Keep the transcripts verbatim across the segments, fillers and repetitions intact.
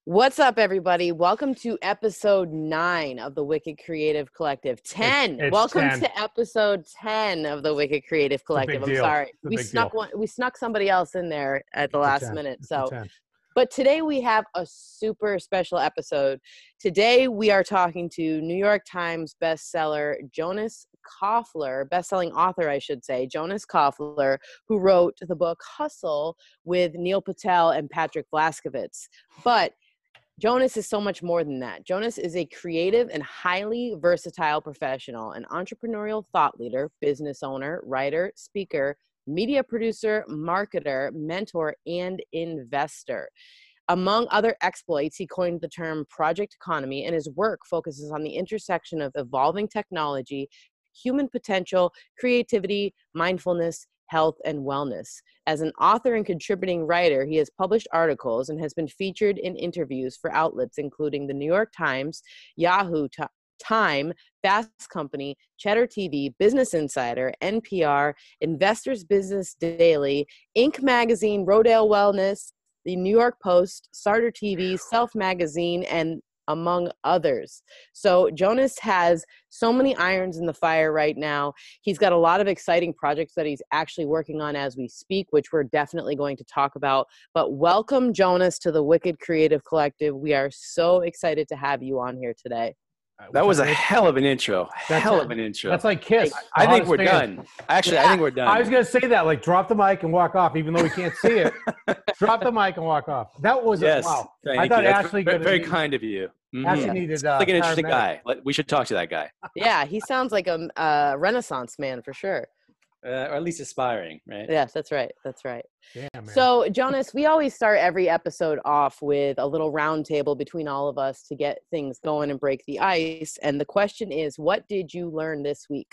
What's up, everybody? Welcome to episode nine of the Wicked Creative Collective. ten. It's, it's Welcome ten. to episode ten of the Wicked Creative Collective. I'm deal. sorry, a we big snuck deal. one. We snuck somebody else in there at the It's a last ten. minute. It's a So, ten. but today we have a super special episode. Today we are talking to New York Times bestseller Jonas Koffler, bestselling author, I should say, Jonas Koffler, who wrote the book Hustle with Neil Patel and Patrick Vlaskovits. But Jonas is so much more than that. Jonas is a creative and highly versatile professional, an entrepreneurial thought leader, business owner, writer, speaker, media producer, marketer, mentor, and investor. Among other exploits, he coined the term project economy, and his work focuses on the intersection of evolving technology, human potential, creativity, mindfulness, health, and wellness. As an author and contributing writer, he has published articles and has been featured in interviews for outlets including the New York Times, Yahoo Time, Fast Company, Cheddar T V, Business Insider, N P R, Investors Business Daily, Inc Magazine, Rodale Wellness, the New York Post, Starter T V, Self Magazine, and among others. So Jonas has so many irons in the fire right now. He's got a lot of exciting projects that he's actually working on as we speak, which we're definitely going to talk about. But welcome, Jonas, to the Wicked Creative Collective. We are so excited to have you on here today. That was a hell of an intro. Hell of an intro. That's like Kiss. I think we're done. Actually, Yeah. I think we're done. I was going to say that, like, drop the mic and walk off, even though we can't see it. Drop the mic and walk off. That was yes. a, wow. Thank I thought you. That's Ashley very, could very have kind of you. Mhm. Ashley Yeah. needed uh, Like an interesting paramedic. guy. Let- We should talk to that guy, Yeah, he sounds like a, a Renaissance man for sure. uh, or at least aspiring, right? Yes, that's right. That's right. Yeah, man. So, Jonas, we always start every episode off with a little round table between all of us to get things going and break the ice. And the question is, what did you learn this week?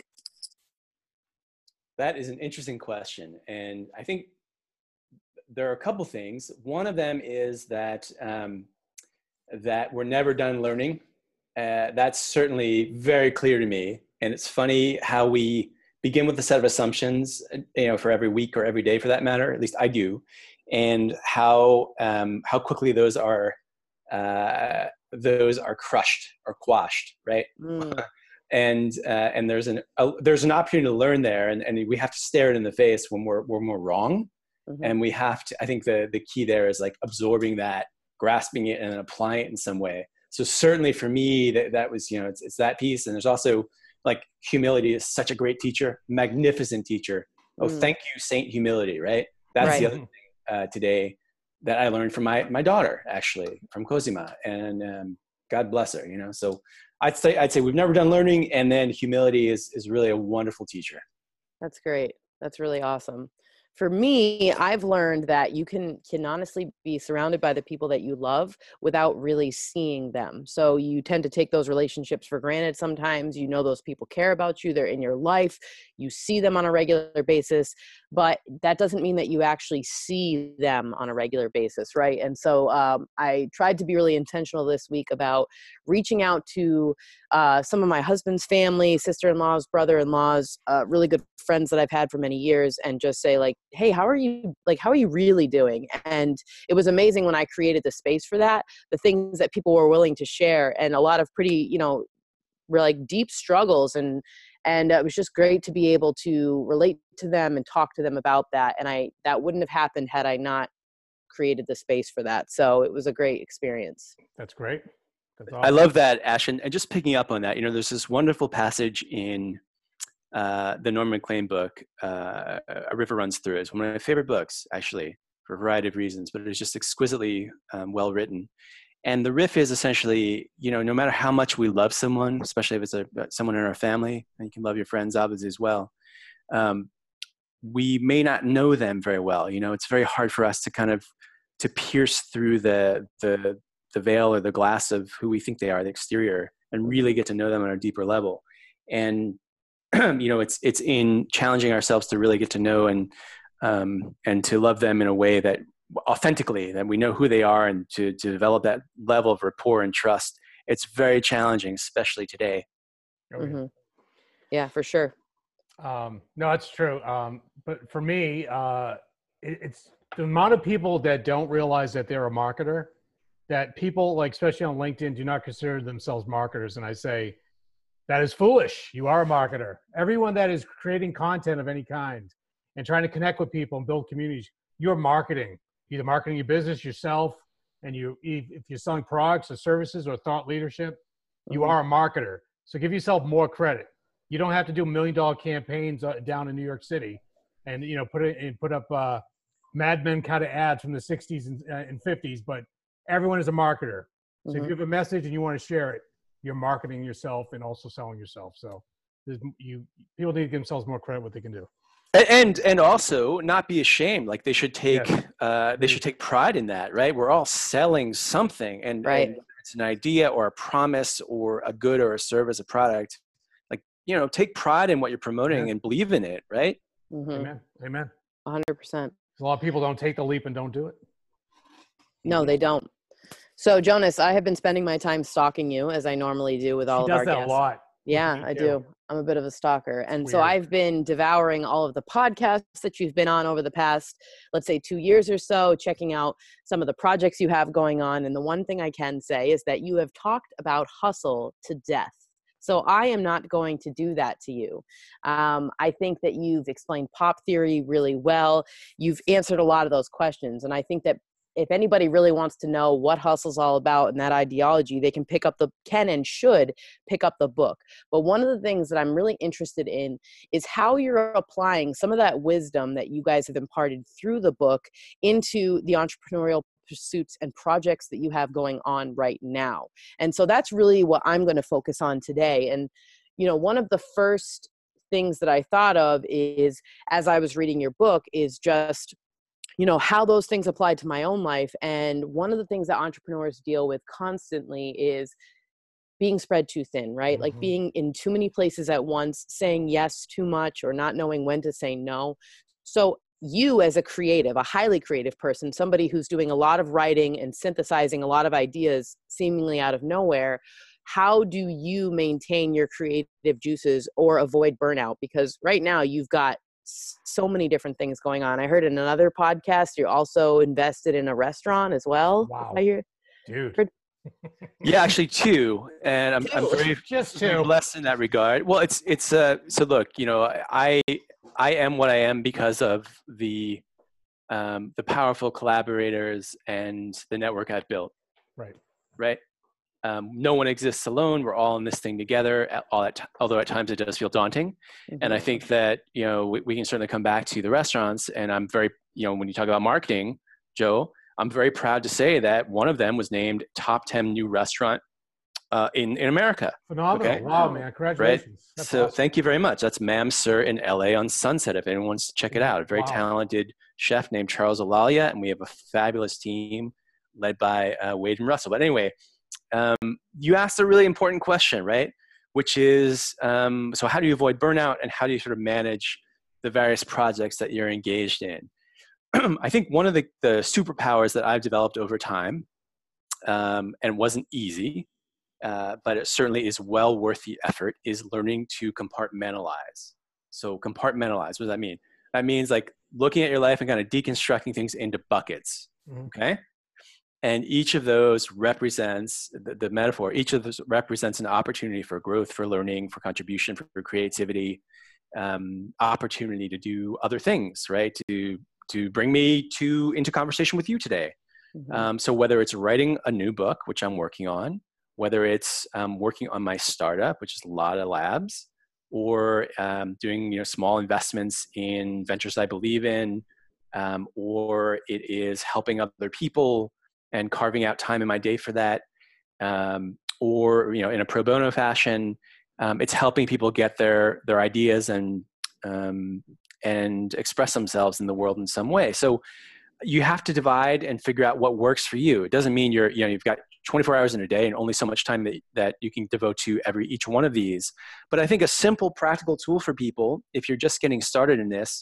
That is an interesting question, and I think there are a couple things. One of them is that um, that we're never done learning. Uh, that's certainly very clear to me, and it's funny how we begin with a set of assumptions, you know, for every week or every day, for that matter. At least I do, and how um, how quickly those are uh, those are crushed or quashed, right? Mm. and uh, and there's an a, there's an opportunity to learn there, and, and we have to stare it in the face when we're when we're wrong, Mhm. and we have to. I think the the key there is like absorbing that, grasping it, and applying it in some way. So certainly for me, that that was you know it's it's that piece, and there's also like humility is such a great teacher, magnificent teacher. Oh, Mm. thank you, Saint Humility, right? That's Right. the other thing uh, today that I learned from my my daughter, actually, from Cosima, and um, God bless her, you know. So I'd say I'd say we've never done learning, and then humility is is really a wonderful teacher. That's great. That's really awesome. For me, I've learned that you can can honestly be surrounded by the people that you love without really seeing them. So you tend to take those relationships for granted sometimes. You know those people care about you, they're in your life, you see them on a regular basis, but that doesn't mean that you actually see them on a regular basis, right? And so um, I tried to be really intentional this week about reaching out to uh, some of my husband's family, sister-in-laws, brother-in-laws, uh, really good friends that I've had for many years, and just say like, hey, how are you, like, how are you really doing? And it was amazing when I created the space for that, the things that people were willing to share, and a lot of pretty, you know, were like deep struggles, and and it was just great to be able to relate to them and talk to them about that. And I, that wouldn't have happened had I not created the space for that. So it was a great experience. That's great. That's I awesome. love that, Ash, and, and just picking up on that, you know, there's this wonderful passage in uh, the Norman Maclean book, uh, A River Runs Through It. It's one of my favorite books, actually, for a variety of reasons, but it's just exquisitely um, well written. And the riff is essentially, you know, no matter how much we love someone, especially if it's a, someone in our family, and you can love your friends obviously as well, um, we may not know them very well. You know, it's very hard for us to kind of to pierce through the the the veil or the glass of who we think they are, the exterior, and really get to know them on a deeper level. And you know, it's it's in challenging ourselves to really get to know and um, and to love them in a way that authentically, that we know who they are, and to, to develop that level of rapport and trust. It's very challenging, especially today. Oh, yeah. Mm-hmm. Yeah, for sure. Um, no, it's true. Um, but for me, uh, it, it's the amount of people that don't realize that they're a marketer that people, like especially on LinkedIn, do not consider themselves marketers. And I say, that is foolish. You are a marketer. Everyone that is creating content of any kind and trying to connect with people and build communities, you're marketing. Either marketing your business, yourself, and you, if you're selling products or services or thought leadership, you Mhm. are a marketer. So give yourself more credit. You don't have to do million dollar campaigns uh, down in New York City, and you know put it and put up uh, Mad Men kind of ads from the sixties and, uh, and fifties. But everyone is a marketer. So Mhm. if you have a message and you want to share it, you're marketing yourself and also selling yourself. So there's, you people need to give themselves more credit what they can do. And and also not be ashamed. Like they should take Yes. uh, they should take pride in that, right? We're all selling something, and, Right. and it's an idea or a promise or a good or a service, a product. Like you know, take pride in what you're promoting Amen. and believe in it, right? Mhm. Amen. Amen. one hundred percent. A lot of people don't take the leap and don't do it. No, Mhm. they don't. So Jonas, I have been spending my time stalking you as I normally do with all She of does our that guests. a lot. Yeah, Me I too. do. I'm a bit of a stalker. And so weird. I've been devouring all of the podcasts that you've been on over the past, let's say two years or so, checking out some of the projects you have going on. And the one thing I can say is that you have talked about hustle to death. So I am not going to do that to you. Um, I think that you've explained pop theory really well. You've answered a lot of those questions. And I think that if anybody really wants to know what hustle's all about and that ideology, they can pick up the, can and should pick up the book. But one of the things that I'm really interested in is how you're applying some of that wisdom that you guys have imparted through the book into the entrepreneurial pursuits and projects that you have going on right now. And so that's really what I'm going to focus on today. And, you know, one of the first things that I thought of is, as I was reading your book, is just, you know, how those things apply to my own life. And one of the things that entrepreneurs deal with constantly is being spread too thin, right? Like Mhm. being in too many places at once, saying yes too much, or not knowing when to say no. So you as a creative, a highly creative person, somebody who's doing a lot of writing and synthesizing a lot of ideas seemingly out of nowhere, how do you maintain your creative juices or avoid burnout? Because right now you've got so many different things going on. I heard in another podcast, you're also invested in a restaurant as well. Wow. I hear, Dude. heard Yeah, actually two, and I'm I'm two. very Just very two. blessed in that regard. Well, it's it's uh so look, you know, I I am what I am because of the um, the powerful collaborators and the network I've built. Right. Right. Um, no one exists alone. We're all in this thing together. at- All at, although at times it does feel daunting, and I think that you know we, we can certainly come back to the restaurants. And I'm very, you know, when you talk about marketing, Joe, I'm very proud to say that one of them was named top ten new restaurant uh, in in America. Phenomenal. Okay. Wow, man. Congratulations. That's So awesome. thank you very much. That's Mam Sir in L A on Sunset. If anyone wants to check it out, a very Wow. talented chef named Charles Alalia, and we have a fabulous team led by uh, Wade and Russell. But anyway, um, you asked a really important question, right? Which is, um, so how do you avoid burnout, and how do you sort of manage the various projects that you're engaged in? I think one of the, the superpowers that I've developed over time, um, and wasn't easy, uh, but it certainly is well worth the effort, is learning to compartmentalize. So compartmentalize, what does that mean? That means like looking at your life and kind of deconstructing things into buckets, Mhm. okay? And each of those represents, the, the metaphor, each of those represents an opportunity for growth, for learning, for contribution, for, for creativity, um, opportunity to do other things, right? To, to bring me to into conversation with you today. Mhm. Um, so whether it's writing a new book, which I'm working on, whether it's um, working on my startup, which is Lotta Labs, or um, doing you know small investments in ventures I believe in, um, or it is helping other people and carving out time in my day for that, um, or you know in a pro bono fashion, um, it's helping people get their their ideas and um, and express themselves in the world in some way. So you have to divide and figure out what works for you. It doesn't mean you're, you know, you've got twenty-four hours in a day and only so much time that, that you can devote to every, each one of these. But I think a simple practical tool for people, if you're just getting started in this,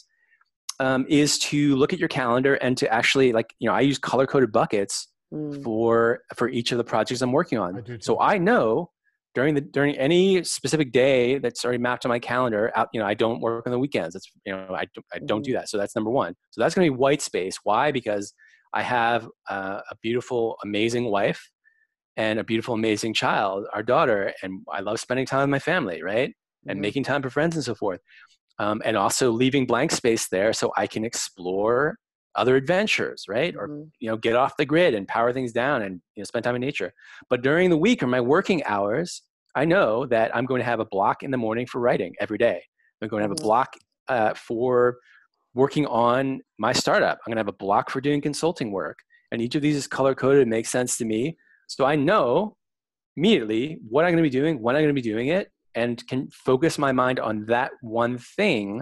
um, is to look at your calendar and to actually like, you know, I use color coded buckets Mm. for, for each of the projects I'm working on. I do too. So I know during the, during any specific day that's already mapped on my calendar out, you know, I don't work on the weekends. That's, you know, I don't, I don't do that. So that's number one. So that's going to be white space. Why? Because I have uh, a beautiful, amazing wife and a beautiful, amazing child, our daughter, and I love spending time with my family, right? And Mhm. making time for friends and so forth. Um, and also leaving blank space there so I can explore other adventures, right? Or, Mhm. you know, get off the grid and power things down and, you know, spend time in nature. But during the week or my working hours, I know that I'm going to have a block in the morning for writing every day. I'm going to have a Mhm. block uh, for working on my startup. I'm going to have a block for doing consulting work. And each of these is color coded and makes sense to me. So I know immediately what I'm going to be doing, when I'm going to be doing it, and can focus my mind on that one thing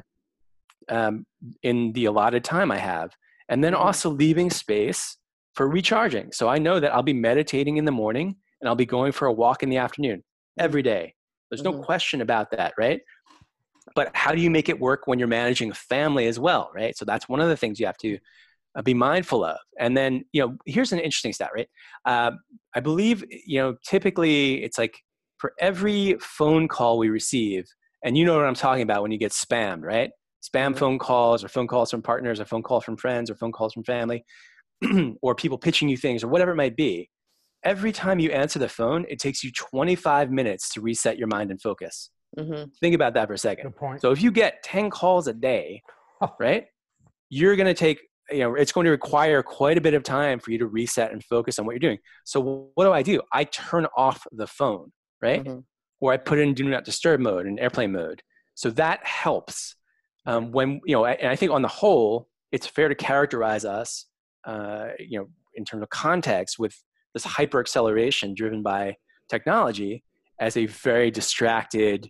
um, in the allotted time I have. And then Mhm. also leaving space for recharging. So I know that I'll be meditating in the morning and I'll be going for a walk in the afternoon every day. There's no Mhm. question about that, right? But how do you make it work when you're managing a family as well, right? So that's one of the things you have to uh, be mindful of. And then, you know, here's an interesting stat, right? Uh, I believe, you know, typically it's like for every phone call we receive, and you know what I'm talking about when you get spammed, right? Spam Mhm. phone calls or phone calls from partners or phone calls from friends or phone calls from family or people pitching you things or whatever it might be. Every time you answer the phone, it takes you twenty-five minutes to reset your mind and focus. Mhm. Think about that for a second. Good point. So if you get ten calls a day, right, you're going to take, you know, it's going to require quite a bit of time for you to reset and focus on what you're doing. So what do I do? I turn off the phone, right? Mhm. Or I put it in do not disturb mode and airplane mode. So that helps um, when, you know, and I think on the whole, it's fair to characterize us, uh, you know, in terms of context with this hyper acceleration driven by technology as a very distracted,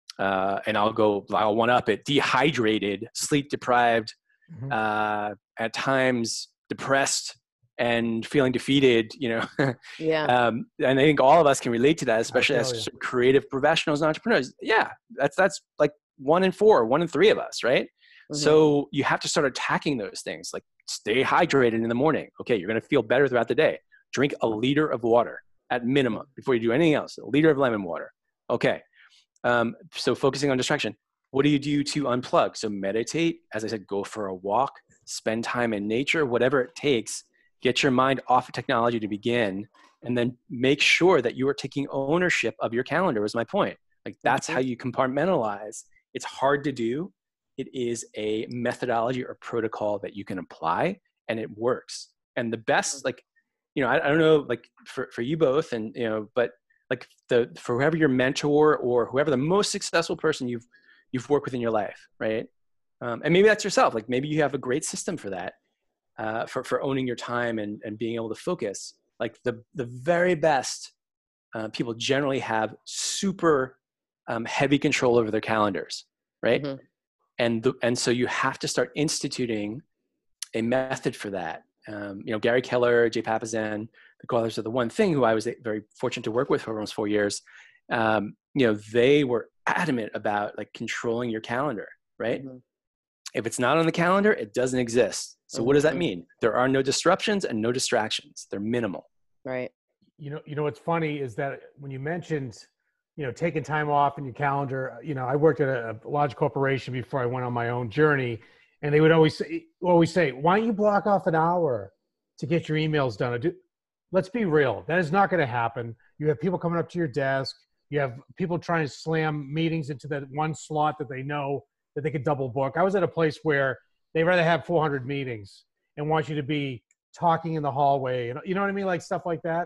uh, and I'll go, I'll one up it, dehydrated, sleep deprived, Mhm. uh, at times depressed and feeling defeated, you know. Yeah. um, and I think all of us can relate to that, especially feel as you. creative professionals and entrepreneurs. Yeah, that's that's like one in four, one in three of us, right? Mhm. So you have to start attacking those things, like stay hydrated in the morning. Okay, you're going to feel better throughout the day. Drink a liter of water at minimum before you do anything else. A liter of lemon water. Okay. Um, so focusing on distraction. What do you do to unplug? So meditate, as I said, go for a walk, spend time in nature, whatever it takes, get your mind off of technology to begin, and then make sure that you are taking ownership of your calendar was my point. Like that's Mhm. how you compartmentalize. It's hard to do. It is a methodology or protocol that you can apply and it works. And the best, like, you know, I, I don't know, like for, for you both and, you know, but like the for whoever your mentor or whoever the most successful person you've you've worked with in your life, right? Um, and maybe that's yourself. Like maybe you have a great system for that, uh, for for owning your time and and being able to focus. Like the the very best uh, people generally have super um, heavy control over their calendars, right? Mhm. And the, and so you have to start instituting a method for that. Um, you know, Gary Keller, Jay Papasan, the co-authors of The One Thing, who I was very fortunate to work with for almost four years, um, you know, they were adamant about like controlling your calendar, right? Mhm. If it's not on the calendar, it doesn't exist. So what does that Mhm. mean? There are no disruptions and no distractions. They're minimal. Right. You know, you know what's funny is that when you mentioned, you know, taking time off in your calendar, you know, I worked at a, a large corporation before I went on my own journey, and they would always say, always say, "Why don't you block off an hour to get your emails done?" Do, let's be real, that is not going to happen. You have people coming up to your desk. You have people trying to slam meetings into that one slot that they know that they could double book. I was at a place where they rather have four hundred meetings and want you to be talking in the hallway, and you know what I mean, like stuff like that.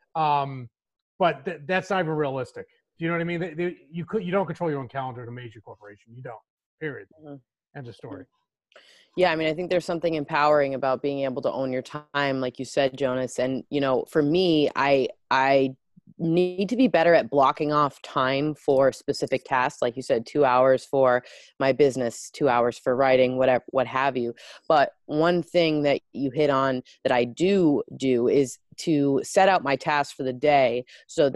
Um, but th- that's not even realistic. Do you know what I mean? They, they, you could, you don't control your own calendar in a major corporation. You don't. Period. Mhm. End of story. Yeah, I mean, I think there's something empowering about being able to own your time, like you said, Jonas. And you know, for me, I I need to be better at blocking off time for specific tasks. Like you said, two hours for my business, two hours for writing, whatever, what have you. But one thing that you hit on that I do do is to set out my tasks for the day so that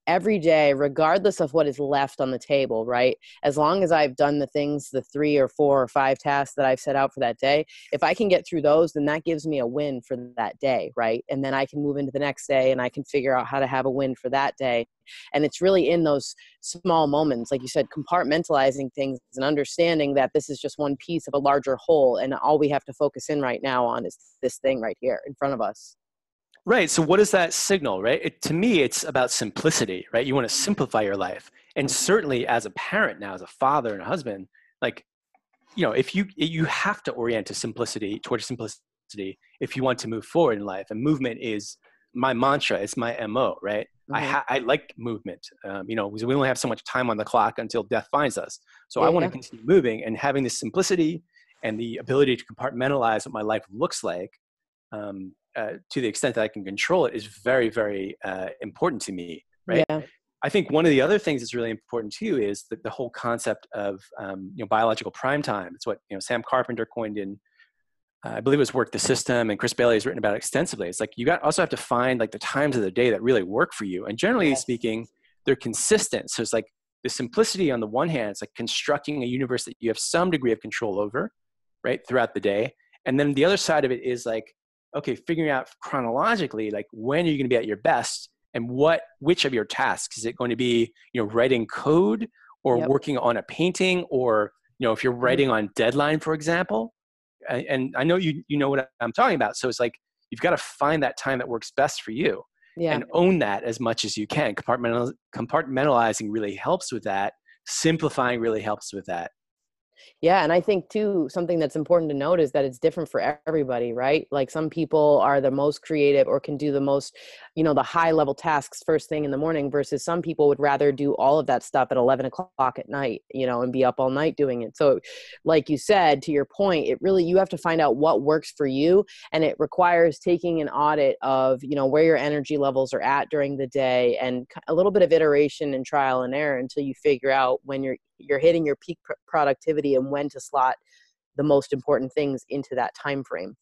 every day, regardless of what is left on the table, right? As long as I've done the things, the three or four or five tasks that I've set out for that day, if I can get through those, then that gives me a win for that day, right? And then I can move into the next day and I can figure out how to have a win for that day. And it's really in those small moments, like you said, compartmentalizing things and understanding that this is just one piece of a larger whole. And all we have to focus in right now on is this thing right here in front of us. Right. So what does that signal, right? It, to me, it's about simplicity, right? You want to simplify your life. And certainly as a parent now, as a father and a husband, like, you know, if you, you have to orient to simplicity, towards simplicity, if you want to move forward in life. And movement is my mantra. It's my M O, right? Mm-hmm. I, ha- I like movement, um, you know, because we only have so much time on the clock until death finds us. So yeah, I want to yeah. continue moving, and having this simplicity and the ability to compartmentalize what my life looks like, um, Uh, to the extent that I can control it, is very, very uh, important to me, right? Yeah. I think one of the other things that's really important too is the, the whole concept of um, you know, biological prime time. It's what you know Sam Carpenter coined in, uh, I believe it was Work the System, and Chris Bailey has written about it extensively. It's like you got also have to find like the times of the day that really work for you, and generally yes. speaking, they're consistent. So it's like the simplicity on the one hand, it's like constructing a universe that you have some degree of control over, right, throughout the day, and then the other side of it is like, okay, figuring out chronologically, like when are you going to be at your best, and what, which of your tasks is it going to be, you know, writing code or yep. working on a painting, or, you know, if you're writing mm-hmm. on deadline, for example, and, and I know you, you know what I'm talking about. So it's like, you've got to find that time that works best for you yeah. and own that as much as you can. Compartmental, compartmentalizing really helps with that. Simplifying really helps with that. Yeah. And I think too, something that's important to note is that it's different for everybody, right? Like some people are the most creative or can do the most, you know, the high level tasks first thing in the morning, versus some people would rather do all of that stuff at eleven o'clock at night, you know, and be up all night doing it. So like you said, to your point, it really, you have to find out what works for you. And it requires taking an audit of, you know, where your energy levels are at during the day, and a little bit of iteration and trial and error until you figure out when you're you're hitting your peak pr- productivity and when to slot the most important things into that time frame.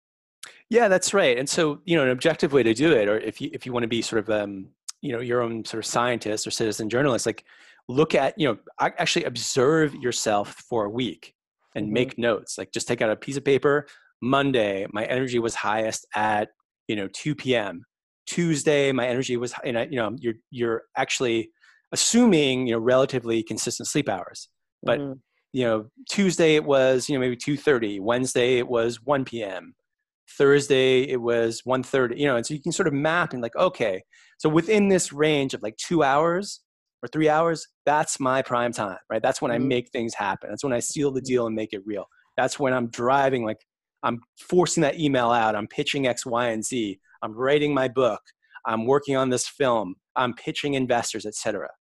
Yeah, that's right. And so, you know, an objective way to do it, or if you if you want to be sort of um, you know, your own sort of scientist or citizen journalist, like look at, you know, actually observe yourself for a week and mm-hmm. make notes. Like just take out a piece of paper. Monday, my energy was highest at, you know, two p.m. Tuesday, my energy was, you know, you know, you're you're actually assuming, you know, relatively consistent sleep hours. But, mm-hmm. you know, Tuesday it was, you know, maybe two thirty. Wednesday it was one p.m. Thursday it was one thirty, you know, and so you can sort of map and like, okay, so within this range of like two hours or three hours, that's my prime time, right? That's when mm-hmm. I make things happen. That's when I seal the deal and make it real. That's when I'm driving, like I'm forcing that email out. I'm pitching X, Y, and Z. I'm writing my book. I'm working on this film. I'm pitching investors, et cetera.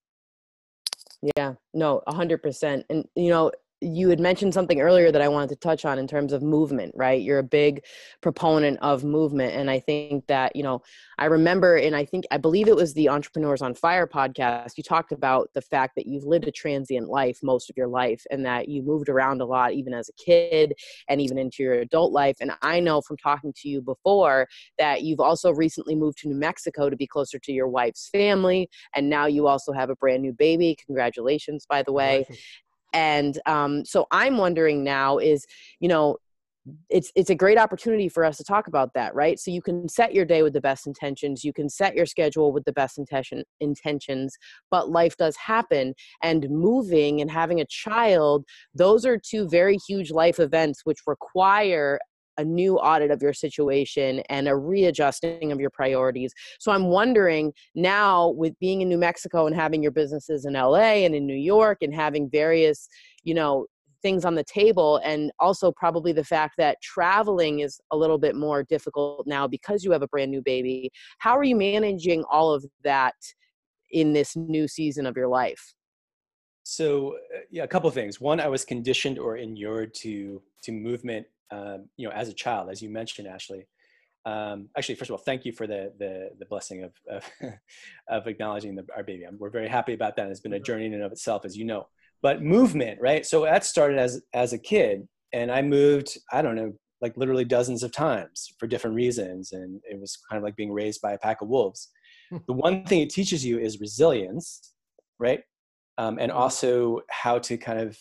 Yeah, no, a hundred percent. And, you know, you had mentioned something earlier that I wanted to touch on in terms of movement, right? You're a big proponent of movement. And I think that, you know, I remember, and I think, I believe it was the Entrepreneurs on Fire podcast, you talked about the fact that you've lived a transient life most of your life, and that you moved around a lot, even as a kid and even into your adult life. And I know from talking to you before that you've also recently moved to New Mexico to be closer to your wife's family. And now you also have a brand new baby. Congratulations, by the way. And um, so I'm wondering now is, you know, it's it's a great opportunity for us to talk about that, right? So you can set your day with the best intentions. You can set your schedule with the best intention intentions, but life does happen. And moving and having a child, those are two very huge life events which require a new audit of your situation and a readjusting of your priorities. So I'm wondering now, with being in New Mexico and having your businesses in L A and in New York and having various, you know, things on the table, and also probably the fact that traveling is a little bit more difficult now because you have a brand new baby. How are you managing all of that in this new season of your life? So uh, yeah, a couple of things. One, I was conditioned or inured to to movement, um, you know, as a child, as you mentioned, Ashley. Um, actually, first of all, thank you for the the, the blessing of of, of acknowledging the, our baby. We're very happy about that. It's been a journey in and of itself, as you know. But movement, right? So that started as as a kid, and I moved, I don't know, like literally dozens of times for different reasons. And it was kind of like being raised by a pack of wolves. The one thing it teaches you is resilience, right? Um, and also how to kind of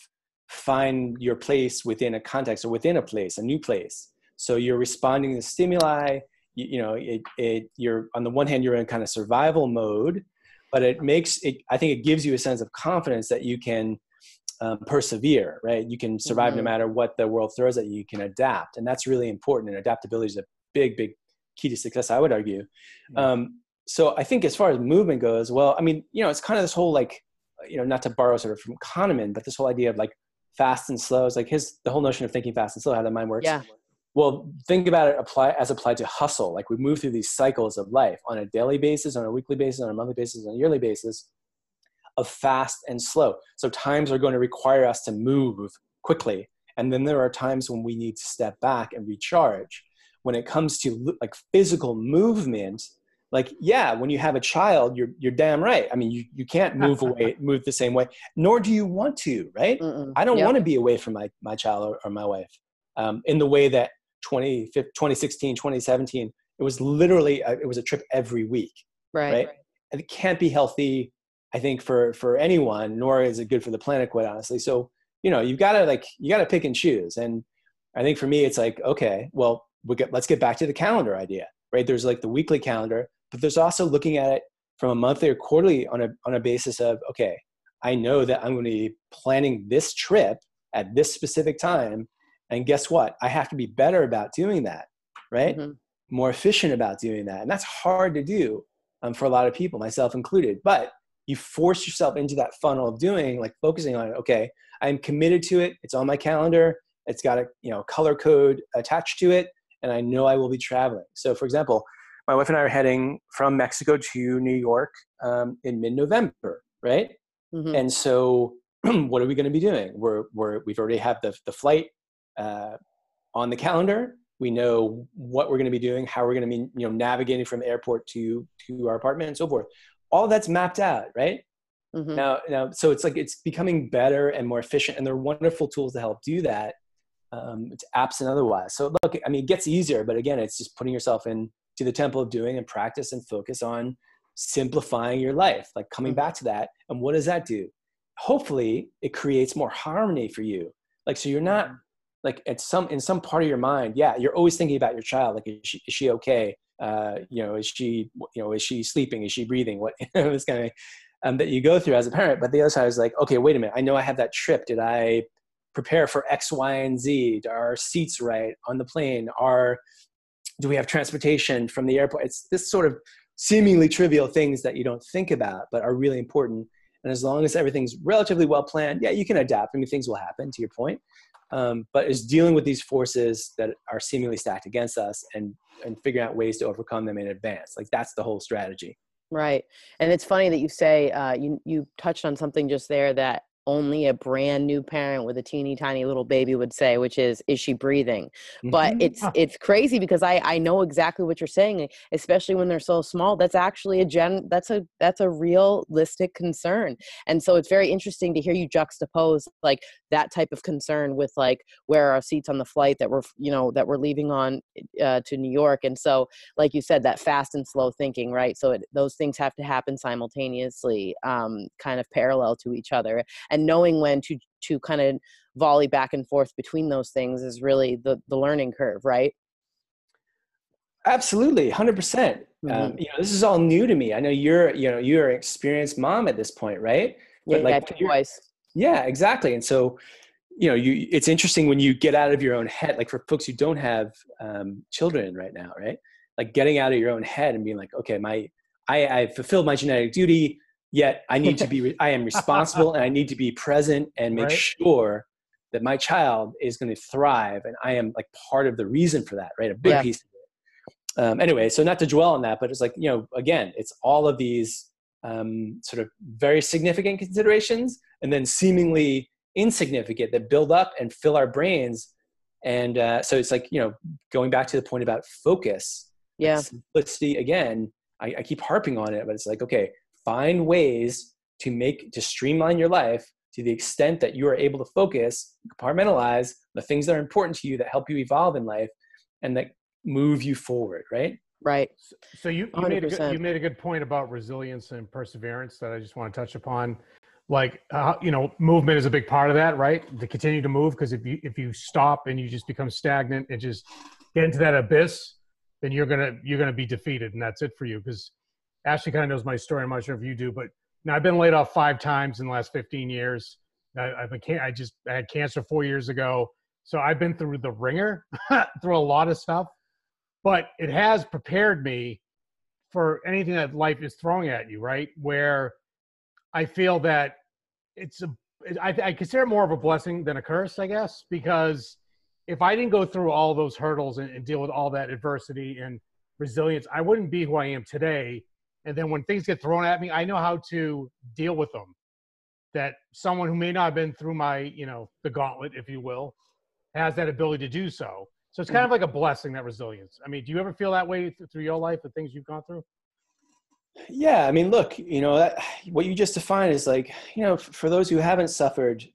find your place within a context or within a place, a new place. So you're responding to stimuli, you, you know, it, it, you're on the one hand, you're in kind of survival mode, but it makes it, I think it gives you a sense of confidence that you can um, persevere, right? You can survive mm-hmm. no matter what the world throws at you, you can adapt. And that's really important. And adaptability is a big, big key to success, I would argue. Mm-hmm. Um, so I think as far as movement goes, well, I mean, you know, it's kind of this whole, like, you know, not to borrow sort of from Kahneman, but this whole idea of like fast and slow is like his, the whole notion of thinking fast and slow, how the mind works. Yeah. Well, think about it apply as applied to hustle. Like we move through these cycles of life on a daily basis, on a weekly basis, on a monthly basis, on a yearly basis of fast and slow. So times are going to require us to move quickly. And then there are times when we need to step back and recharge. When it comes to like physical movement, like, yeah, when you have a child, you're, you're damn right. I mean, you, you can't move away, move the same way, nor do you want to, right? Mm-mm. I don't yep. want to be away from my, my child or, or my wife um, in the way that twenty sixteen, twenty seventeen, it was literally, a, it was a trip every week, right. right? And it can't be healthy, I think, for, for anyone, nor is it good for the planet, quite honestly. So, you know, you've got to like, you got to pick and choose. And I think for me, it's like, okay, well, we get, let's get back to the calendar idea, right? There's like the weekly calendar, but there's also looking at it from a monthly or quarterly on a, on a basis of, okay, I know that I'm going to be planning this trip at this specific time. And guess what? I have to be better about doing that, right? Mm-hmm. More efficient about doing that. And that's hard to do um, for a lot of people, myself included. But you force yourself into that funnel of doing, like focusing on it. Okay, I'm committed to it. It's on my calendar. It's got a you know color code attached to it. And I know I will be traveling. So for example, my wife and I are heading from Mexico to New York um, in mid-November, right? Mm-hmm. And so what are we going to be doing? We're, we're, we've already have the, the flight uh, on the calendar. We know what we're going to be doing, how we're going to be you know, navigating from airport to, to our apartment and so forth. All of that's mapped out, right? Mm-hmm. Now, now, so it's like it's becoming better and more efficient, and there are wonderful tools to help do that. Um, it's apps and otherwise. So look, I mean, it gets easier, but again, it's just putting yourself in to the temple of doing and practice and focus on simplifying your life, like coming mm-hmm. back to that. And what does that do? Hopefully it creates more harmony for you. Like, so you're not like at some, in some part of your mind, yeah, you're always thinking about your child. Like, is she, is she okay? Uh, you know, is she, you know, is she sleeping? Is she breathing? What, you know, this kind of, um, that you go through as a parent. But the other side is like, okay, wait a minute. I know I have that trip. Did I prepare for X, Y, and Z? Are our seats right on the plane? Are, do we have transportation from the airport? It's this sort of seemingly trivial things that you don't think about, but are really important. And as long as everything's relatively well planned, yeah, you can adapt. I mean, things will happen, to your point. Um, but it's dealing with these forces that are seemingly stacked against us and, and figuring out ways to overcome them in advance. Like, that's the whole strategy. Right. And it's funny that you say, uh, you, you touched on something just there that only a brand new parent with a teeny tiny little baby would say, which is, is she breathing? Mm-hmm. But it's, it's crazy because I, I know exactly what you're saying, especially when they're so small. That's actually a gen that's a, that's a realistic concern. And so it's very interesting to hear you juxtapose like that type of concern with like, where are our seats on the flight that we're, you know, that we're leaving on uh, to New York. And so, like you said, that fast and slow thinking, right? So it, those things have to happen simultaneously, um, kind of parallel to each other. And knowing when to to kind of volley back and forth between those things is really the, the learning curve, right? Absolutely, one hundred percent. Mm-hmm. Um, you know, this is all new to me. I know you're, you know, you're an experienced mom at this point, right? Yeah, but like, yeah, two boys. Yeah, exactly. And so, you know, you it's interesting when you get out of your own head. Like for folks who don't have um, children right now, right? Like getting out of your own head and being like, okay, my I I fulfilled my genetic duty. Yet I need to be, I am responsible and I need to be present and make right. sure that my child is going to thrive. And I am like part of the reason for that, right? A big yeah. piece of it. Um, anyway, so not to dwell on that, but it's like, you know, again, it's all of these um, sort of very significant considerations and then seemingly insignificant that build up and fill our brains. And uh, so it's like, you know, going back to the point about focus, yeah. like simplicity, again, I, I keep harping on it, but it's like, okay, find ways to make, to streamline your life to the extent that you are able to focus, compartmentalize the things that are important to you that help you evolve in life and that move you forward, right? Right. So you, you made a good, you made a good point about resilience and perseverance that I just want to touch upon. Like, uh, you know, movement is a big part of that, right? To continue to move, because if you if you stop and you just become stagnant and just get into that abyss, then you're gonna you're gonna be defeated, and that's it for you. Because Ashley kind of knows my story. I'm not sure if you do, but now I've been laid off five times in the last fifteen years. I, I've been I just I had cancer four years ago, so I've been through the ringer, through a lot of stuff. But it has prepared me for anything that life is throwing at you, right? Where I feel that it's a, I, I consider it more of a blessing than a curse, I guess, because if I didn't go through all those hurdles and, and deal with all that adversity and resilience, I wouldn't be who I am today. And then when things get thrown at me, I know how to deal with them. That someone who may not have been through my, you know, the gauntlet, if you will, has that ability to do so. So it's kind of like a blessing, that resilience. I mean, do you ever feel that way th- through your life, the things you've gone through? Yeah. I mean, look, you know, that, what you just defined is like, you know, for those who haven't suffered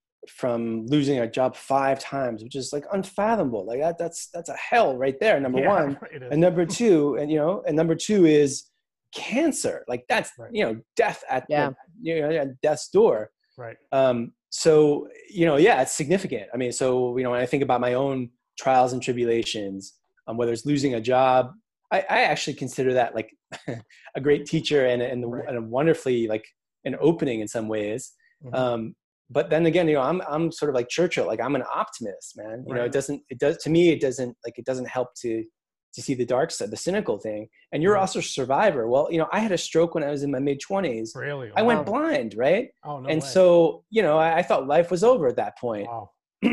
from losing a job five times, which is like unfathomable. Like that, that's, that's a hell right there. Number Yeah, one, it is. and number two, and, you know, and number two is cancer. Like that's, right. you know, death at, Yeah. the, you know, at death's door. Right. Um, so, you know, yeah, it's significant. I mean, so, you know, when I think about my own trials and tribulations, um, whether it's losing a job, I, I actually consider that like a great teacher and, and, right. and a wonderfully like an opening in some ways. Mm-hmm. Um, but then again, you know, I'm, I'm sort of like Churchill, like I'm an optimist, man. You right. know, it doesn't, it does, to me, it doesn't like, it doesn't help to, to see the dark side, the cynical thing. And you're right. also a survivor. Well, you know, I had a stroke when I was in my mid twenties. Really? Wow. I went blind. Right. Oh, no and way. so, you know, I, I thought life was over at that point. Wow.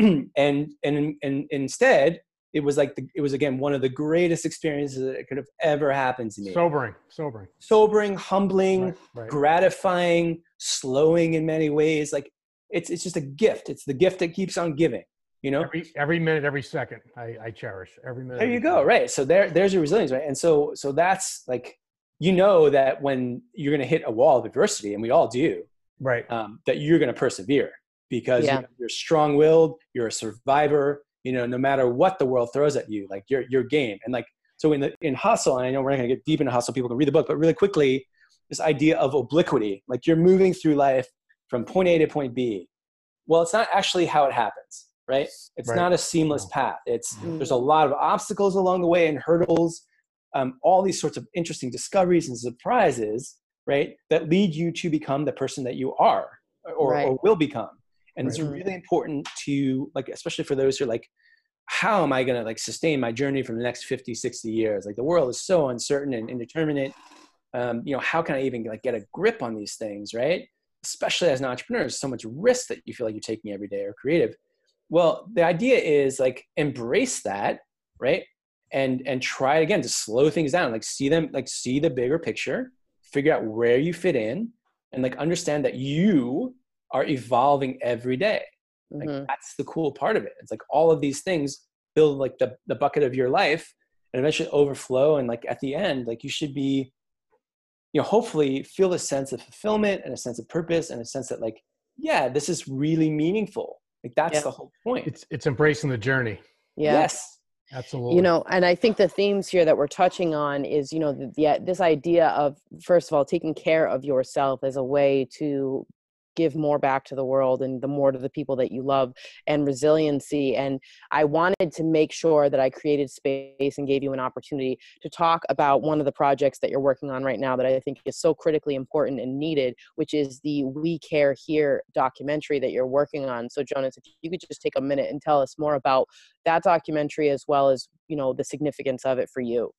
and, and, and instead it was like, the, it was again, one of the greatest experiences that could have ever happened to me. Sobering, sobering, sobering, humbling, right, right. gratifying, slowing in many ways. Like it's, it's just a gift. It's the gift that keeps on giving, you know, every, every minute, every second I, I cherish every minute. There you go. Second. Right. So there, there's your resilience. Right. And so, so that's like, you know, that when you're going to hit a wall of adversity, and we all do, right. Um, that you're going to persevere because yeah. you know, you're strong-willed, you're a survivor, you know, no matter what the world throws at you, like you're, you're game. And like, so in the, in Hustle, and I know we're not going to get deep into Hustle, people can read the book, but really quickly, this idea of obliquity, like you're moving through life from point A to point B. Well, it's not actually how it happens, right? It's right. not a seamless no. path. It's, mm. there's a lot of obstacles along the way and hurdles, um, all these sorts of interesting discoveries and surprises, right? That lead you to become the person that you are or, right. or will become. And right. it's really important to like, especially for those who are like, how am I going to like sustain my journey for the next fifty, sixty years? Like the world is so uncertain and indeterminate. Um, you know, how can I even like get a grip on these things, right? Especially as an entrepreneur, there's so much risk that you feel like you're taking every day or creative. Well, the idea is like, embrace that, right? And, and try again to slow things down, like see them, like see the bigger picture, figure out where you fit in, and like understand that you are evolving every day. Like mm-hmm. that's the cool part of it. It's like all of these things build like the, the bucket of your life and eventually overflow. And like at the end, like you should be, you know, hopefully feel a sense of fulfillment and a sense of purpose and a sense that like, yeah, this is really meaningful. Like that's yeah. the whole point. It's, it's embracing the journey. Yeah. Yes. Absolutely. You know, and I think the themes here that we're touching on is, you know, the, the, this idea of, first of all, taking care of yourself as a way to give more back to the world and the more to the people that you love, and resiliency. And I wanted to make sure that I created space and gave you an opportunity to talk about one of the projects that you're working on right now that I think is so critically important and needed, which is the We Care Here documentary that you're working on. So Jonas, if you could just take a minute and tell us more about that documentary as well as, you know, the significance of it for you.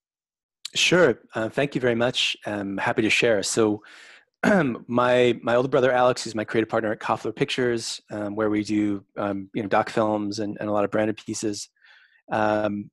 Sure. Uh, thank you very much. I'm happy to share. So my my older brother Alex is my creative partner at Koffler Pictures, um, where we do um, you know doc films and, and a lot of branded pieces. Um,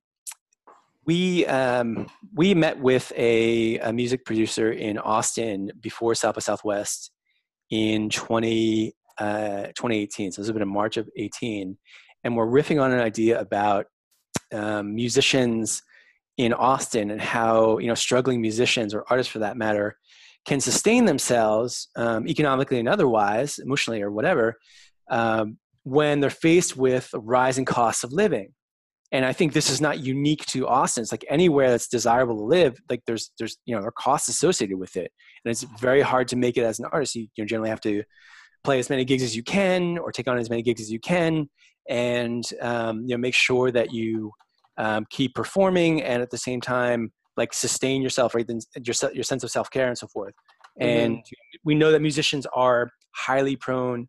we um, we met with a, a music producer in Austin before South by Southwest in twenty, uh, twenty eighteen. So this has been in March of eighteen, and we're riffing on an idea about um, musicians in Austin and how you know struggling musicians or artists for that matter can sustain themselves um, economically and otherwise, emotionally or whatever, um, when they're faced with rising costs of living. And I think this is not unique to Austin. It's like anywhere that's desirable to live, like there's, there's, you know, there are costs associated with it. And it's very hard to make it as an artist. You, you generally have to play as many gigs as you can or take on as many gigs as you can. And, um, you know, make sure that you um, keep performing and at the same time, like sustain yourself, right? Then your, your sense of self-care and so forth. And mm-hmm. we know that musicians are highly prone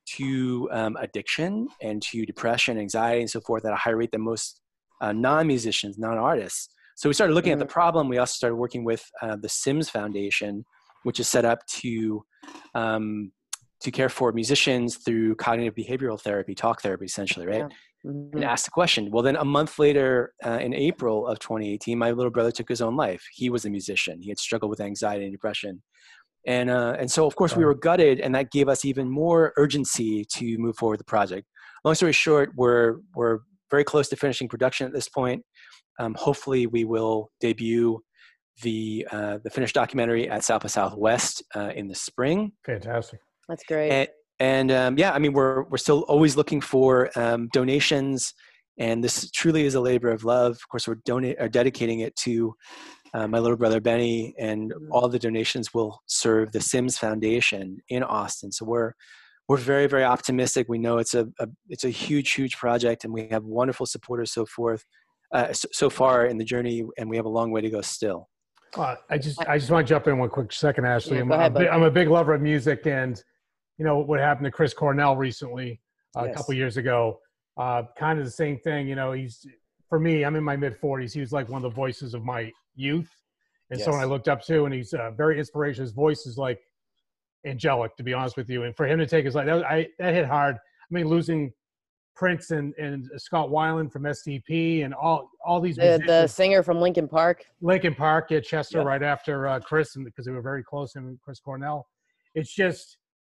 to um, addiction and to depression, anxiety, and so forth at a higher rate than most uh, non-musicians, non-artists. So we started looking mm-hmm. at the problem. We also started working with uh, the SIMS Foundation, which is set up to um, to care for musicians through cognitive behavioral therapy, talk therapy, essentially, right? Yeah. Mm-hmm. And ask the question. Well, then a month later, uh, in April of twenty eighteen, my little brother took his own life. He was a musician. He had struggled with anxiety and depression. And uh, and so, of course, we were gutted, and that gave us even more urgency to move forward with the project. Long story short, we're we're very close to finishing production at this point. Um, hopefully, we will debut the uh, the finished documentary at South by Southwest uh, in the spring. Fantastic. That's great. And, and um, yeah, I mean, we're we're still always looking for um, donations, and this truly is a labor of love. Of course, we're donate are dedicating it to Uh, my little brother Benny, and all the donations will serve the SIMS Foundation in Austin. So we're we're very very optimistic. We know it's a, a it's a huge huge project, and we have wonderful supporters so forth uh, so, so far in the journey, and we have a long way to go still. Uh, I just I just want to jump in one quick second, Ashley. Yeah, I'm, go ahead, I'm, a big, I'm a big lover of music, and you know what happened to Chris Cornell recently uh, yes. a couple years ago. Uh, kind of the same thing. You know, he's for me. I'm in my mid forties. He was like one of the voices of my youth. And yes. someone I looked up to, and he's uh, very inspirational. His voice is like angelic, to be honest with you. And for him to take his life, that, I, that hit hard. I mean, losing Prince and, and Scott Weiland from S T P and all all these the, the singer from Linkin Park. Linkin Park, yeah, Chester, yep. right after uh, Chris, and because they were very close, him and Chris Cornell. It's just,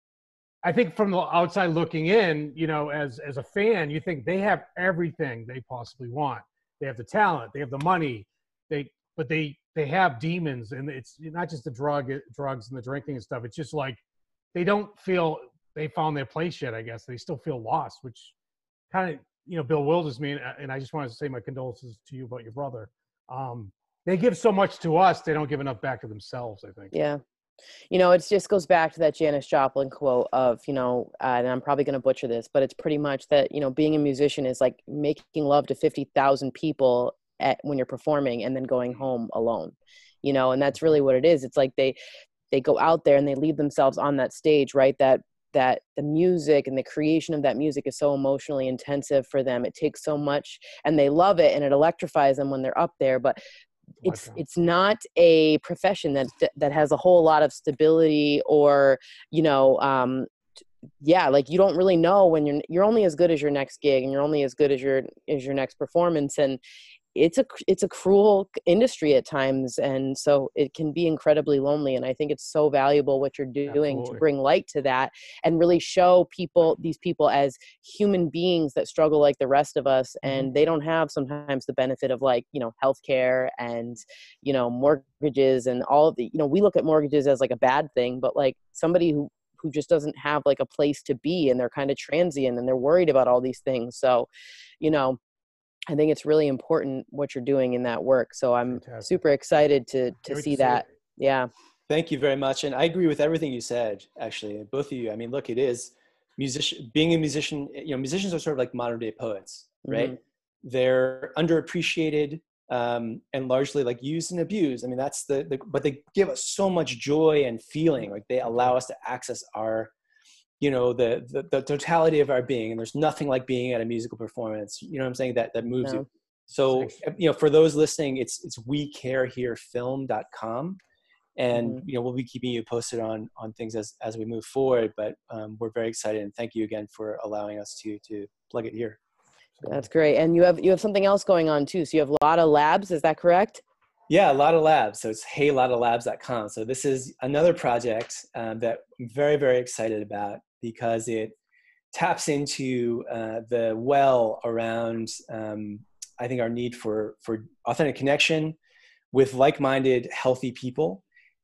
I think from the outside looking in, you know, as as a fan, you think they have everything they possibly want. They have the talent, they have the money, they but they they have demons, and it's not just the drug drugs and the drinking and stuff. It's just like they don't feel they found their place yet, I guess. They still feel lost, which kind of, you know, Bill Wilders me, and, and I just wanted to say my condolences to you about your brother. Um, they give so much to us, they don't give enough back to themselves, I think. Yeah. You know, it just goes back to that Janis Joplin quote of, you know, uh, and I'm probably going to butcher this, but it's pretty much that, you know, being a musician is like making love to fifty thousand people at, when you're performing and then going home alone, you know, and that's really what it is. It's like they, they go out there and they leave themselves on that stage, right? That, that the music and the creation of that music is so emotionally intensive for them. It takes so much and they love it and it electrifies them when they're up there. But it's, it's not a profession that, that has a whole lot of stability or, you know, um, yeah, like you don't really know when you're, you're only as good as your next gig and you're only as good as your, as your next performance. And it's a, it's a cruel industry at times. And so it can be incredibly lonely. And I think it's so valuable what you're doing Absolutely. To bring light to that and really show people, these people as human beings that struggle like the rest of us. And they don't have sometimes the benefit of like, you know, healthcare and, you know, mortgages and all of the, you know, we look at mortgages as like a bad thing, but like somebody who, who just doesn't have like a place to be and they're kind of transient and they're worried about all these things. So, you know, I think it's really important what you're doing in that work. So I'm Fantastic. Super excited to to Great see to that. See yeah. Thank you very much. And I agree with everything you said, actually, both of you. I mean, look, it is musician, being a musician, you know, musicians are sort of like modern day poets, right? Mm-hmm. They're underappreciated um, and largely like used and abused. I mean, that's the, the, but they give us so much joy and feeling. Like they allow us to access our, you know, the, the, the totality of our being. And there's nothing like being at a musical performance, you know what I'm saying? That, that moves no. you. So, you know, for those listening, it's, it's we care here film dot com. And, mm-hmm. you know, we'll be keeping you posted on, on things as, as we move forward, but um, we're very excited. And thank you again for allowing us to, to plug it here. That's great. And you have, you have something else going on too. So you have a lot of labs, is that correct? Yeah, a lot of labs. So it's hey lotta labs dot com. So this is another project um, that I'm very, very excited about because it taps into uh, the well around, um, I think, our need for, for authentic connection with like-minded, healthy people.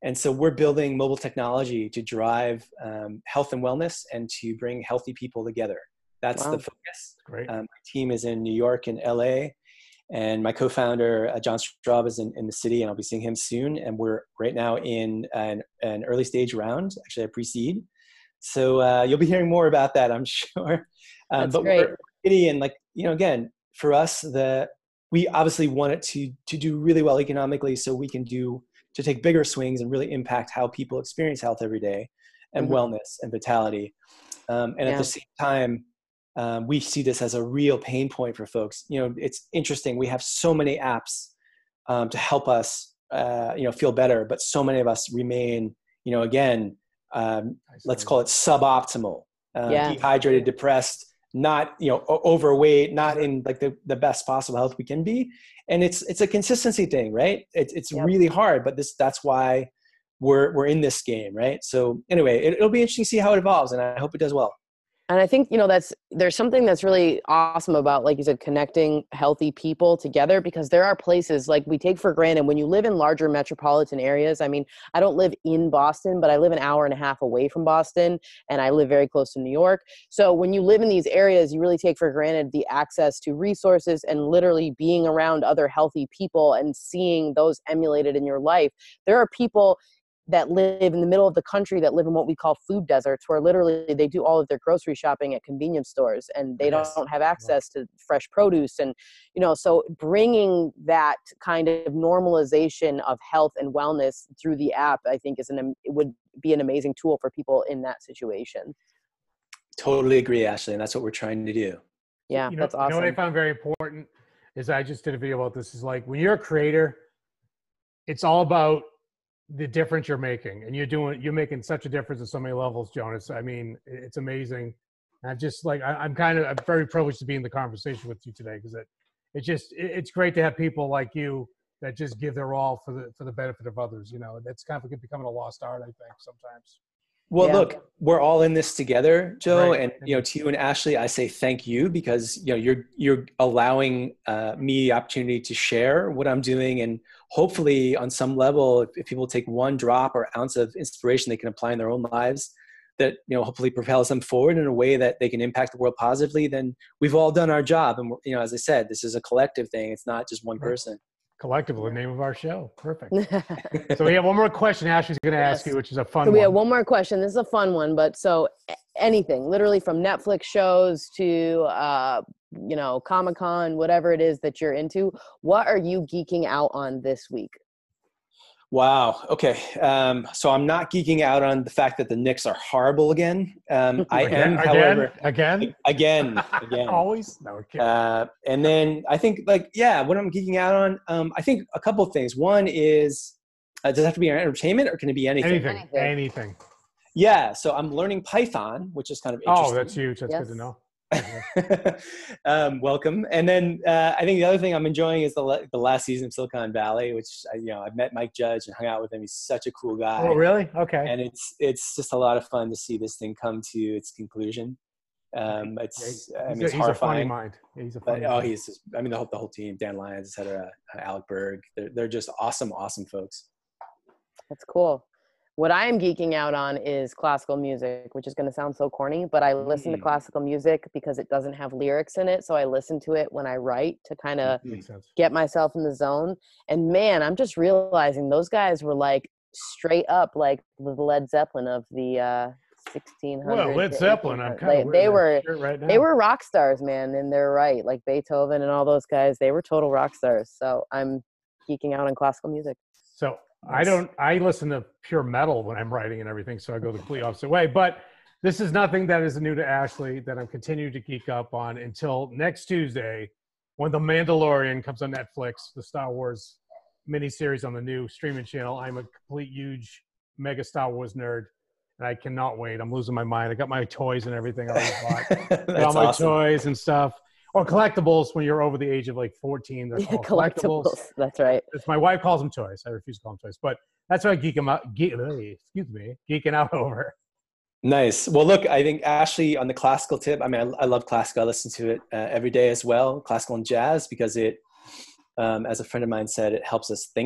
And so we're building mobile technology to drive um, health and wellness and to bring healthy people together. That's Wow. the focus. Great. Um, my team is in New York and L A, and my co-founder, uh, John Straub, is in, in the city, and I'll be seeing him soon. And we're right now in an, an early stage round, actually a pre-seed. So uh, you'll be hearing more about that, I'm sure. Um, That's but great. we're, and like, you know, again, for us, the we obviously want it to to do really well economically, so we can do to take bigger swings and really impact how people experience health every day, and Mm-hmm. wellness and vitality. Um, and Yeah. at the same time, um, we see this as a real pain point for folks. You know, it's interesting. We have so many apps um, to help us, uh, you know, feel better, but so many of us remain, you know, again, um, let's call it suboptimal, uh, Yeah. dehydrated, depressed, not, you know, o- overweight, not in like the, the best possible health we can be. And it's, it's a consistency thing, right? It's, it's Yep. really hard, but this, that's why we're, we're in this game. Right. So anyway, it, it'll be interesting to see how it evolves, and I hope it does well. And I think, you know, that's, there's something that's really awesome about, like you said, connecting healthy people together, because there are places like we take for granted when you live in larger metropolitan areas. I mean, I don't live in Boston, but I live an hour and a half away from Boston, and I live very close to New York. So when you live in these areas, you really take for granted the access to resources and literally being around other healthy people and seeing those emulated in your life. There are people that live in the middle of the country that live in what we call food deserts, where literally they do all of their grocery shopping at convenience stores, and they Yes. don't have access to fresh produce. And, you know, so bringing that kind of normalization of health and wellness through the app, I think is an, it would be an amazing tool for people in that situation. Totally agree, Ashley. And that's what we're trying to do. Yeah, you know, that's awesome. You know what I found very important is I just did a video about this. Is like when you're a creator, it's all about the difference you're making, and you're doing, you're making such a difference at so many levels, Jonas. I mean, it's amazing. I'm just like, I, I'm kind of, I'm very privileged to be in the conversation with you today, because it, it just, it, it's great to have people like you that just give their all for the, for the benefit of others. You know, that's kind of becoming a lost art, I think, sometimes. Well, Yeah. look, we're all in this together, Joe, Right. and you know, to you and Ashley, I say thank you, because you know you're you're allowing uh, me the opportunity to share what I'm doing, and hopefully, on some level, if, if people take one drop or ounce of inspiration they can apply in their own lives, that you know hopefully propels them forward in a way that they can impact the world positively, then we've all done our job. And you know, as I said, this is a collective thing; it's not just one Right. person. Collectively, the name of our show. Perfect. So we have one more question Ashley's going to ask Yes. you, which is a fun So one. we have one more question. This is a fun one, but so anything, literally from Netflix shows to, uh, you know, Comic-Con, whatever it is that you're into, what are you geeking out on this week? Wow. Okay. Um, so I'm not geeking out on the fact that the Knicks are horrible again. Um, I Again, am, again, however, again, again, again. always. No, we're kidding. Uh, and then I think, like, yeah, what I'm geeking out on, um, I think a couple of things. One is, uh, does it have to be entertainment, or can it be anything? anything, anything. anything. Yeah. So I'm learning Python, which is kind of interesting. Oh, that's huge. That's Yes. good to know. um, welcome. And then uh, I think the other thing I'm enjoying is the le- the last season of Silicon Valley, which I, you know I've met Mike Judge and hung out with him. He's such a cool guy. Oh, really? Okay. And it's it's just a lot of fun to see this thing come to its conclusion. Um, it's I he's mean a, it's he's a funny horrifying. mind. He's a But funny oh, mind. he's just, I mean the whole the whole team, Dan Lyons, et cetera, uh, Alec Berg. They're they're just awesome, awesome folks. That's cool. What I am geeking out on is classical music, which is going to sound so corny, but I listen to Mm. classical music because it doesn't have lyrics in it. So I listen to it when I write to kind of Makes sense. get myself in the zone. And man, I'm just realizing those guys were like straight up like the Led Zeppelin of the uh, sixteen hundreds. Well, Led to Zeppelin, I'm eighteen hundreds. kind They, of they were right now. they were rock stars, man, and they're right. Like Beethoven and all those guys, they were total rock stars. So I'm geeking out on classical music. So I don't, I listen to pure metal when I'm writing and everything. So I go the complete opposite way, but this is nothing that is new to Ashley that I'm continuing to geek up on until next Tuesday, when The Mandalorian comes on Netflix, the Star Wars miniseries on the new streaming channel. I'm a complete huge mega Star Wars nerd, and I cannot wait. I'm losing my mind. I got my toys and everything already bought. That's Got all my awesome. toys and stuff. Or collectibles when you're over the age of like fourteen. They're called collectibles. Collectibles. That's right. It's my wife calls them toys. I refuse to call them toys, but that's what I geek them out. Geek, excuse me, geeking out over. Nice. Well, look, I think Ashley, on the classical tip, I mean, I, I love classical. I listen to it uh, every day as well, classical and jazz, because it, um, as a friend of mine said, it helps us think.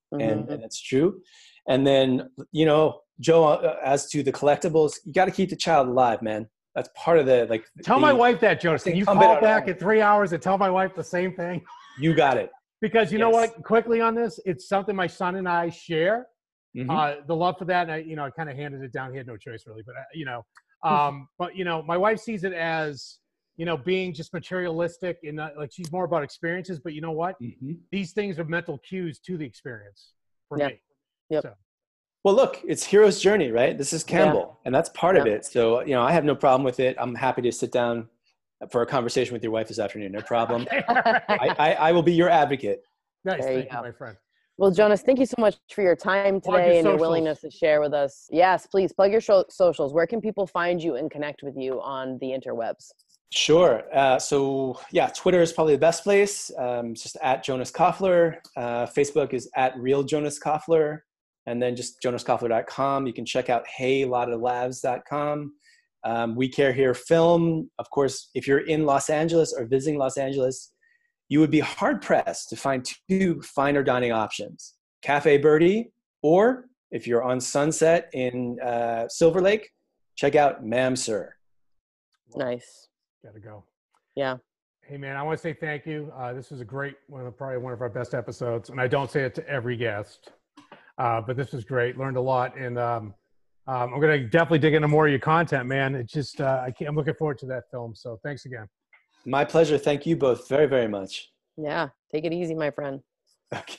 and, Mhm. and it's true. And then, you know, Joe, uh, as to the collectibles, you got to keep the child alive, man. That's part of the, like, Tell the, my wife that, Jonas. Can you incumbent call on back all- in three hours and tell my wife the same thing? You got it. Because you know Yes. what? Quickly on this, it's something my son and I share. Mhm. Uh, the love for that, and I, you know, I kind of handed it down. He had no choice really, but uh, you know, um, but you know, my wife sees it as, you know, being just materialistic and not, like, she's more about experiences. But you know what? Mhm. These things are mental cues to the experience for Yep. me. Yep. So, Well, look, it's hero's journey, right? This is Campbell, and that's part of Yeah. it. So, you know, I have no problem with it. I'm happy to sit down for a conversation with your wife this afternoon. No problem. okay, all right. I, I, I will be your advocate. Nice, There you thank you, go. my friend. Well, Jonas, thank you so much for your time Plug your today and your socials. willingness to share with us. Yes, please plug your sho- socials. Where can people find you and connect with you on the interwebs? Sure. Uh, so, yeah, Twitter is probably the best place. Um, it's just at Jonas Koffler. Uh, Facebook is at Real Jonas Koffler. And then just jonas koffler dot com. You can check out hey lotta labs dot com. Um, We Care Here Film. Of course, if you're in Los Angeles or visiting Los Angeles, you would be hard-pressed to find two finer dining options. Cafe Birdie, or if you're on Sunset in uh, Silver Lake, check out Ma'am Sir. Nice. Gotta go. Yeah. Hey man, I want to say thank you. Uh, this was a great one, of, probably one of our best episodes, and I don't say it to every guest, uh, but this was great. Learned a lot, and um, um, I'm gonna definitely dig into more of your content, man. It's just uh, I can't, I'm looking forward to that film. So thanks again. My pleasure. Thank you both very, very much. Yeah. Take it easy, my friend. Okay.